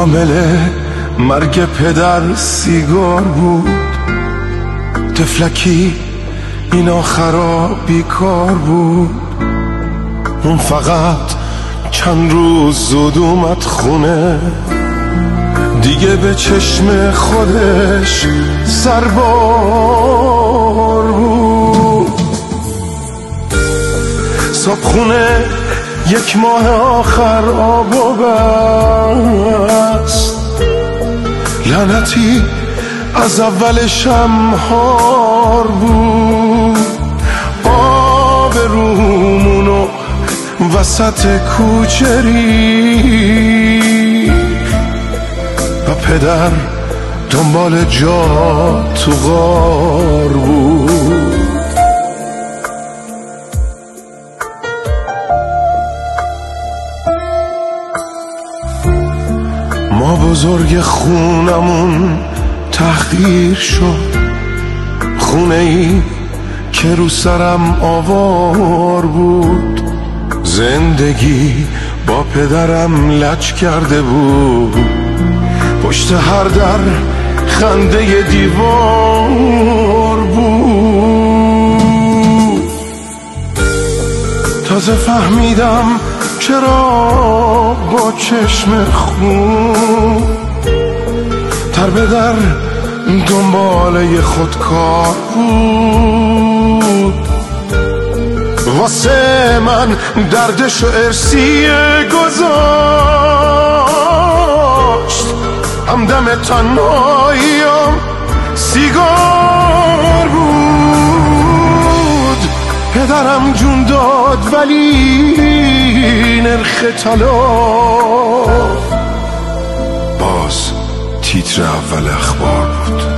عامل مرگ پدر سیگار بود. طفلکی این آخرا بیکار بود. اون فقط چند روز زود اومد خونه، دیگه به چشم خودش سربار بود. صبحونه یک ماه آخر آب و بست، لعنتی از اولش هم هار بود. آب رومونو وسط کوچه ریخت و پدر دنبال جا تو غار بود. ما بزرگ خونمون تحقیر شد، خونه ای که رو سرم آوار بود. زندگی با پدرم لج کرده بود، پشت هر در خنده دیوار بود. تازه فهمیدم چرا با چشم خون در به در دنباله خودکار بود. واسه من دردش و ارسیه گذاشت، همدم تنهاییم سیگار بود. پدرم جون داد ولی نرخ طلا باز تیتر اول اخبار بود.